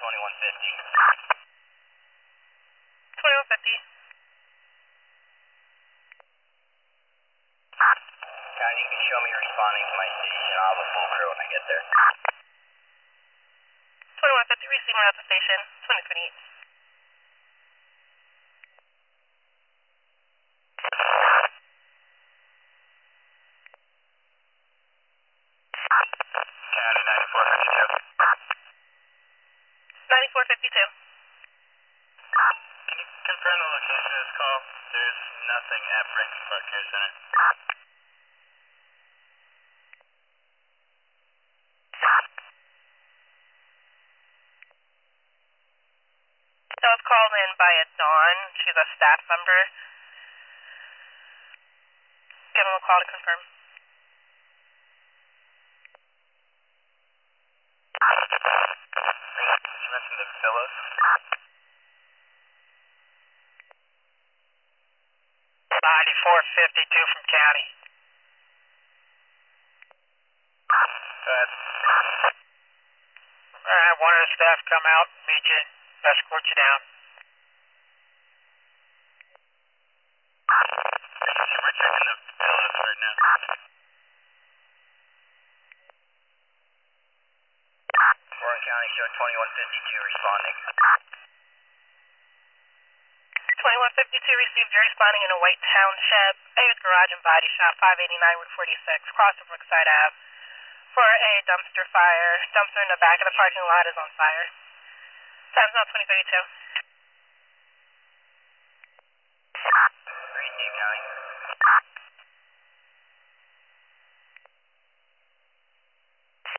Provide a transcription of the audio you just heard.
2150. 2150. County, you can show me responding to my station. I'll have a full crew when I get there. 2150, receiving at the station, 2028. County 9452. 9452. Can you confirm the location of this call? There's nothing at Franklin Park Care Center. That was called in by a Dawn. She's a staff member. Give him a call to confirm. She mentioned the Phyllis. 9452 from County. Go ahead. One of the staff come out, meet you, escort you down. We're checking the Phyllis right now. Warren County show 2152 responding. 2152 received. You're responding in a White Township, Avis Garage and Body Shop, 589 Route 46, cross of Brookside Ave, for a dumpster fire. Dumpster in the back of the parking lot is on fire. Time's now 2032.